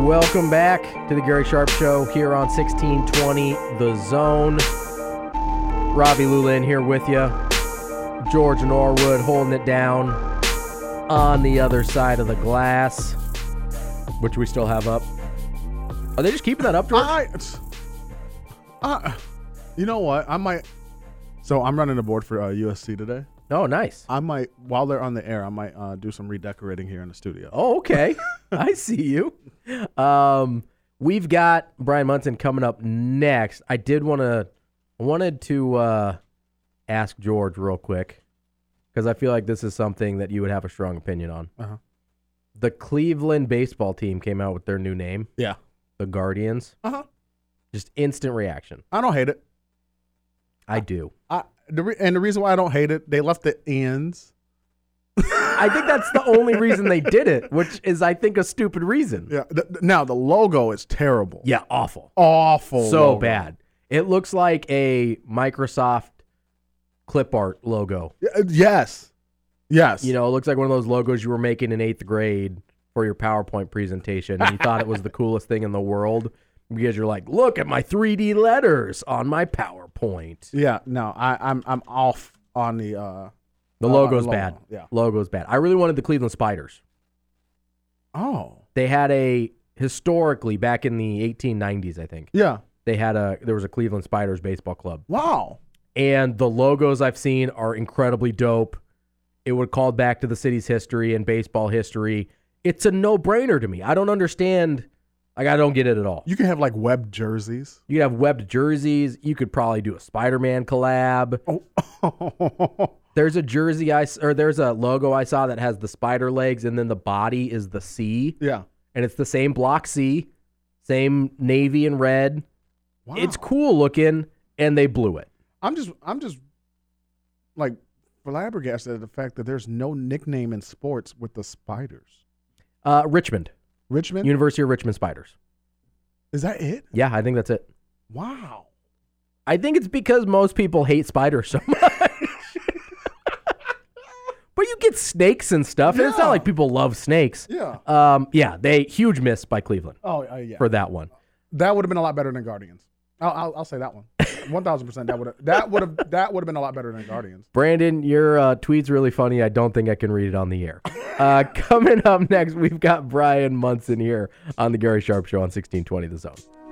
Welcome back to the Gary Sharp Show here on 1620 The Zone. Robbie Lulin here with you. George Norwood holding it down on the other side of the glass, which we still have up. Are they just keeping that up, George? You know what? I might. So I'm running the board for USC today. Oh, nice. I might, while they're on the air, I might do some redecorating here in the studio. Oh, okay. I see you. We've got Brian Munson coming up next. I wanted to ask George real quick because I feel like this is something that you would have a strong opinion on. Uh-huh. The Cleveland baseball team came out with their new name. Yeah. The Guardians. Uh-huh. Just instant reaction. I don't hate it. I do. And the reason why I don't hate it, they left the ends. I think that's the only reason they did it, which is, I think, a stupid reason. Yeah. Now, the logo is terrible. Yeah, awful. Awful. So logo. bad. It looks like a Microsoft clip art logo. Yes. Yes. You know, it looks like one of those logos you were making in 8th grade for your PowerPoint presentation, and you thought it was the coolest thing in the world because you're like, look at my 3D letters on my PowerPoint. Yeah. No, I'm off on the logo's logo. bad. Yeah. Logo's bad. I really wanted the Cleveland Spiders. Oh. They had historically, back in the 1890s, I think, Yeah. there was a Cleveland Spiders baseball club. Wow. And the logos I've seen are incredibly dope. It would call back to the city's history and baseball history. It's a no-brainer to me. I don't understand. Like, I don't get it at all. You can have like webbed jerseys. You could have webbed jerseys. You could probably do a Spider-Man collab. Oh. There's a logo I saw that has the spider legs, and then the body is the C. Yeah. And it's the same block C, same navy and red. Wow. It's cool looking, and they blew it. I'm just like flabbergasted at the fact that there's no nickname in sports with the Spiders. Richmond. Richmond? University of Richmond Spiders. Is that it? Yeah, I think that's it. Wow. I think it's because most people hate spiders so much. But you get snakes and stuff, and it's not Yeah. like people love snakes. Yeah. They huge miss by Cleveland Oh, yeah. for that one. That would have been a lot better than Guardians. I'll say that one. 1,000%. That would have been a lot better than Guardians. Brandon, your tweet's really funny. I don't think I can read it on the air. Coming up next, we've got Brian Munson here on the Gary Sharp Show on 1620 The Zone.